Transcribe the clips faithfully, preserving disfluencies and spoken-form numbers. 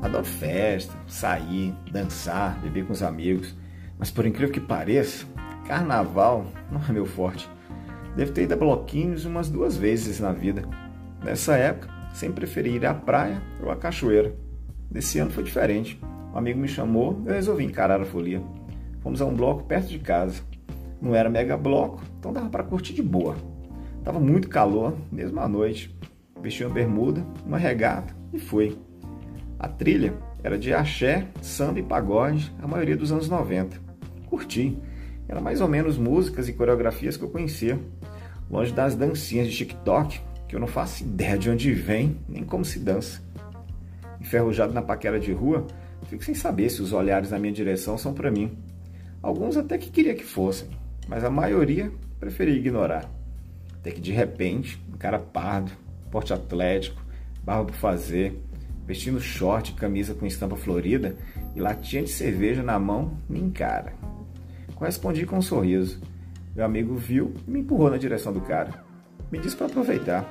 Adoro festa, sair, dançar, beber com os amigos. Mas por incrível que pareça, carnaval não é meu forte. Devo ter ido a bloquinhos umas duas vezes na vida. Nessa época, sempre preferi ir à praia ou à cachoeira. Desse ano foi diferente. Um amigo me chamou e eu resolvi encarar a folia. Fomos a um bloco perto de casa. Não era mega bloco, então dava para curtir de boa. Tava muito calor, mesmo à noite. Vesti uma bermuda, uma regata e fui. A trilha era de axé, samba e pagode, a maioria dos anos noventa. Curti. Era mais ou menos músicas e coreografias que eu conhecia. Longe das dancinhas de TikTok, que eu não faço ideia de onde vem, nem como se dança. Enferrujado na paquera de rua, fico sem saber se os olhares na minha direção são para mim. Alguns até que queria que fossem, mas a maioria preferi ignorar. Até que de repente, um cara pardo, porte atlético, barba por fazer, vestindo short e camisa com estampa florida e latinha de cerveja na mão, me encara. Correspondi com um sorriso. Meu amigo viu e me empurrou na direção do cara. Me disse para aproveitar.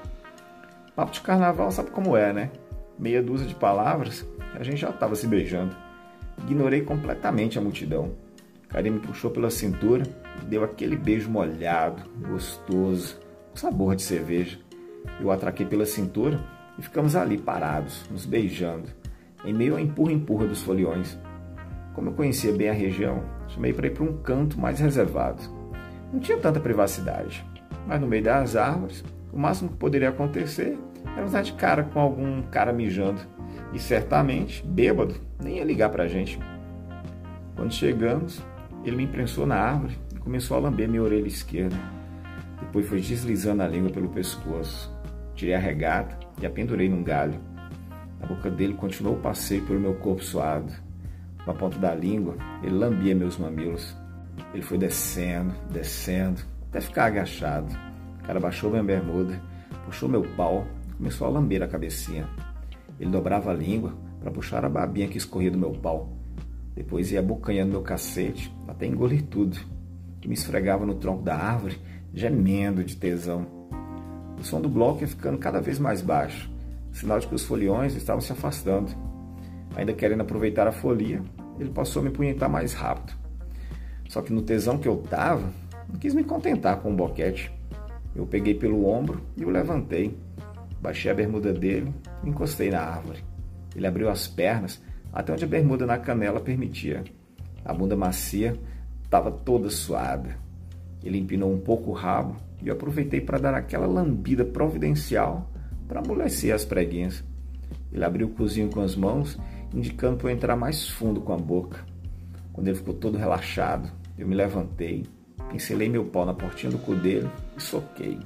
Papo de carnaval sabe como é, né? Meia dúzia de palavras, a gente já estava se beijando. Ignorei completamente a multidão. O cara me puxou pela cintura e deu aquele beijo molhado, gostoso, com sabor de cerveja. Eu atraquei pela cintura e ficamos ali parados, nos beijando, em meio ao empurra-empurra dos foliões. Como eu conhecia bem a região, chamei para ir para um canto mais reservado. Não tinha tanta privacidade, mas no meio das árvores, o máximo que poderia acontecer era usar de cara com algum cara mijando, e certamente, bêbado, nem ia ligar para a gente. Quando chegamos, ele me imprensou na árvore e começou a lamber minha orelha esquerda. Depois foi deslizando a língua pelo pescoço. Tirei a regata e a pendurei num galho. A boca dele continuou o passeio pelo meu corpo suado. Com a ponta da língua, ele lambia meus mamilos. Ele foi descendo, descendo, até ficar agachado. O cara baixou minha bermuda, puxou meu pau e começou a lamber a cabecinha. Ele dobrava a língua para puxar a babinha que escorria do meu pau. Depois ia abocanhando meu cacete até engolir tudo. E me esfregava no tronco da árvore, gemendo de tesão. O som do bloco ia ficando cada vez mais baixo, sinal de que os foliões estavam se afastando. Ainda querendo aproveitar a folia, ele passou a me punhetar mais rápido. Só que no tesão que eu tava, não quis me contentar com um boquete. Eu peguei pelo ombro e o levantei. Baixei a bermuda dele e encostei na árvore. Ele abriu as pernas até onde a bermuda na canela permitia. A bunda macia estava toda suada. Ele empinou um pouco o rabo e eu aproveitei para dar aquela lambida providencial para amolecer as preguinhas. Ele abriu o cozinho com as mãos, indicando para eu entrar mais fundo com a boca. Quando ele ficou todo relaxado, eu me levantei, pincelei meu pau na portinha do cu dele e soquei.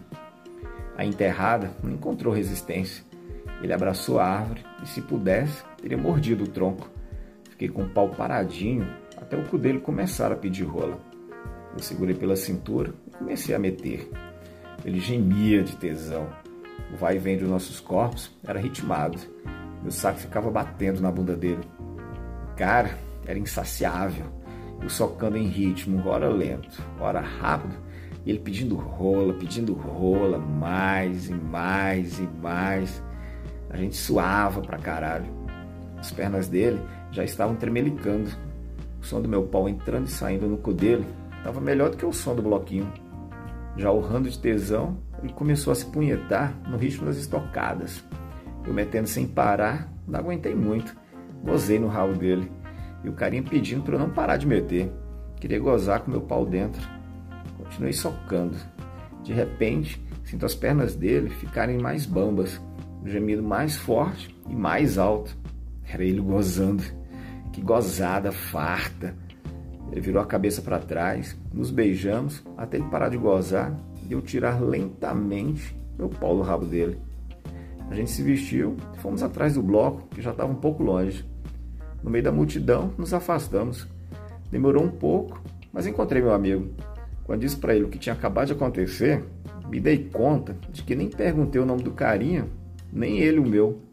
A enterrada não encontrou resistência. Ele abraçou a árvore e, se pudesse, teria mordido o tronco. Fiquei com o pau paradinho até o cu dele começar a pedir rola. Eu segurei pela cintura e comecei a meter. Ele gemia de tesão. O vai e vem dos nossos corpos era ritmado. Meu saco ficava batendo na bunda dele. O cara era insaciável. Eu socando em ritmo, ora lento, ora rápido. E ele pedindo rola, pedindo rola, mais e mais e mais. A gente suava pra caralho. As pernas dele já estavam tremelicando. O som do meu pau entrando e saindo no cu dele estava melhor do que o som do bloquinho. Já urrando de tesão, ele começou a se punhetar no ritmo das estocadas. Eu metendo sem parar, não aguentei muito. Gozei no rabo dele. E o carinha pedindo para eu não parar de meter. Queria gozar com meu pau dentro. Continuei socando. De repente, sinto as pernas dele ficarem mais bambas. O gemido mais forte e mais alto. Era ele gozando. Que gozada farta. Ele virou a cabeça para trás, nos beijamos até ele parar de gozar e eu tirar lentamente meu pau do rabo dele. A gente se vestiu e fomos atrás do bloco, que já estava um pouco longe. No meio da multidão, nos afastamos. Demorou um pouco, mas encontrei meu amigo. Quando disse para ele o que tinha acabado de acontecer, me dei conta de que nem perguntei o nome do carinha, nem ele o meu.